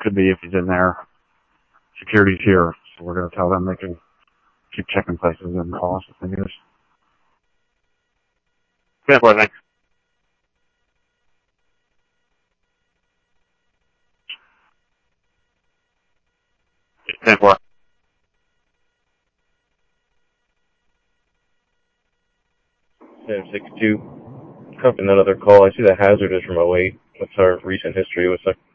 Could be if he's in there. Security's here, so we're going to tell them they can keep checking places and call us if they need us. Yeah, boy, thanks. Stand for. 762. Copying that other call. I see the hazard is from '08. What's our recent history? What's